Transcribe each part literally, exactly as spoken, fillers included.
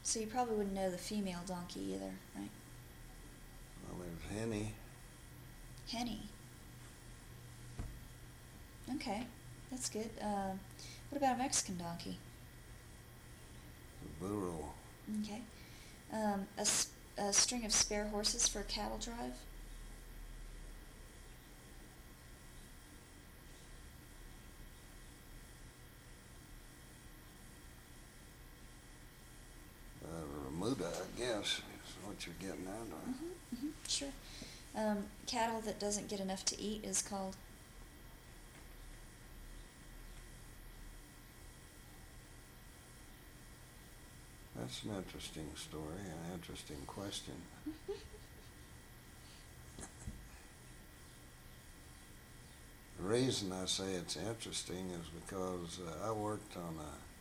So you probably wouldn't know the female donkey either, right? Well, there's Henny. Henny. Okay, that's good. Uh, what about a Mexican donkey? The burro. Okay. Um, a, a string of spare horses for a cattle drive? Uh, remuda, I guess, is what you're getting at. Or... Mm-hmm, mm-hmm, sure. Um, cattle that doesn't get enough to eat is called? That's an interesting story, an interesting question. The reason I say it's interesting is because uh, I worked on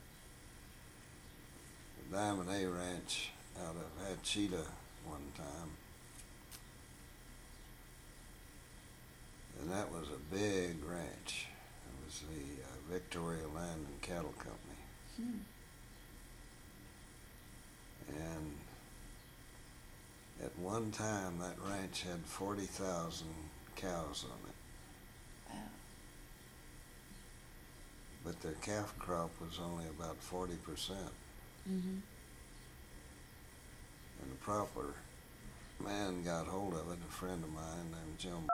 a, a Diamond A ranch out of Hatchita one time. And that was a big ranch. It was the uh, Victoria Land and Cattle Company. Hmm. And at one time, that ranch had forty thousand cows on it. Wow. But their calf crop was only about forty percent. Mm-hmm. And the proper man got hold of it, a friend of mine named Jim.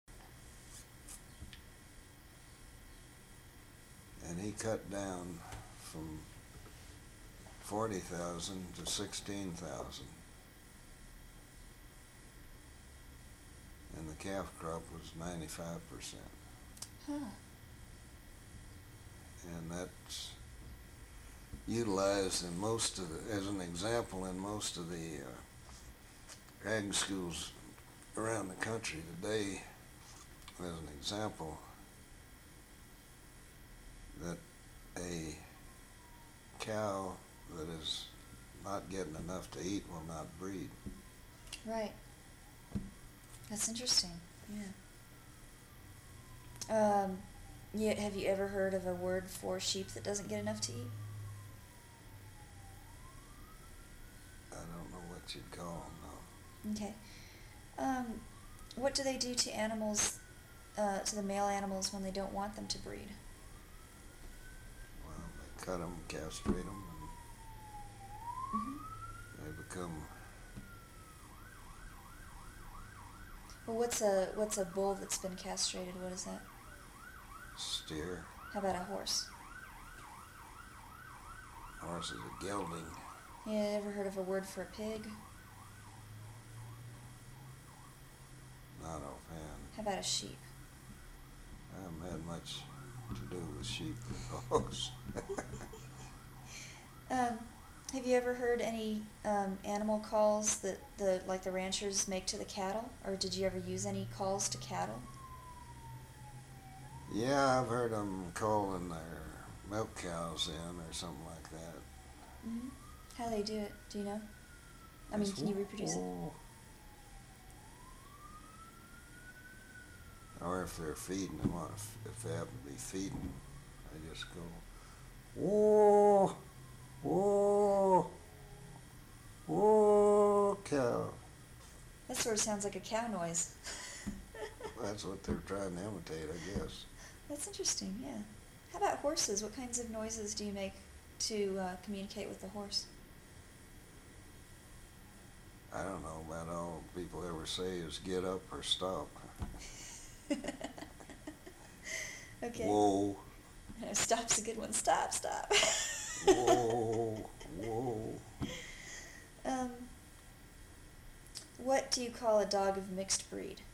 And he cut down from forty thousand to sixteen thousand. And the calf crop was ninety-five percent. Huh. And that's utilized in most of the, as an example, in most of the uh, ag schools around the country today, as an example, that a cow that is not getting enough to eat will not breed. Right. That's interesting. Yeah. Um, yeah. Have you ever heard of a word for sheep that doesn't get enough to eat? I don't know what you'd call them, no. Okay. Um, what do they do to animals, uh, to the male animals when they don't want them to breed? Well, they cut them, castrate them, and Mm-hmm. they become... Well, what's a what's a bull that's been castrated? What is that? steer. How about a horse? Horse is a gelding. Yeah, ever heard of a word for a pig? Not offhand. How about a sheep? I haven't had much to do with sheep and dogs. Um, have you ever heard any um, animal calls that the like the ranchers make to the cattle, or did you ever use any calls to cattle? Yeah, I've heard them calling their milk cows in or something like that. Mm-hmm. How they do it? Do you know? I mean, It's can you whoop, reproduce it? whoop. Or if they're feeding them, or if, if they happen to be feeding, they just go, whoa, whoa, whoa, cow. That sort of sounds like a cow noise. That's what they're trying to imitate, I guess. That's interesting, yeah. How about horses? What kinds of noises do you make to uh, communicate with the horse? I don't know about all people ever say is get up or stop. Okay. Whoa, Stop's a good one. Stop, stop. whoa, whoa. Um, what do you call a dog of mixed breed?